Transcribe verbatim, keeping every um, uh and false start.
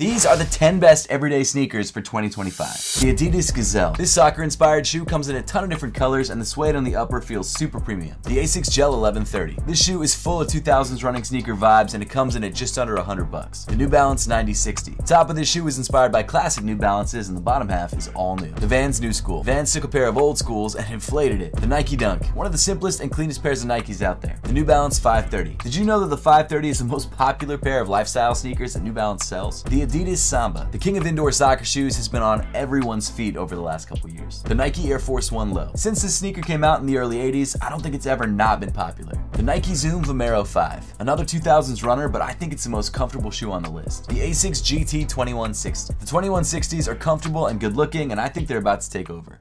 These are the ten best everyday sneakers for twenty twenty-five. The Adidas Gazelle. This soccer-inspired shoe comes in a ton of different colors, and the suede on the upper feels super premium. The Asics Gel eleven thirty. This shoe is full of two thousands running sneaker vibes, and it comes in at just under one hundred bucks. The New Balance ninety sixty. The top of this shoe is inspired by classic New Balances, and the bottom half is all new. The Vans New School. Vans took a pair of old schools and inflated it. The Nike Dunk. One of the simplest and cleanest pairs of Nikes out there. The New Balance five thirty. Did you know that the five thirty is the most popular pair of lifestyle sneakers that New Balance sells? The Adidas Samba. The king of indoor soccer shoes has been on everyone's feet over the last couple years. The Nike Air Force One Low. Since this sneaker came out in the early eighties, I don't think it's ever not been popular. The Nike Zoom Vomero five. Another two thousands runner, but I think it's the most comfortable shoe on the list. The Asics G T twenty-one sixty. The twenty-one sixties are comfortable and good looking, and I think they're about to take over.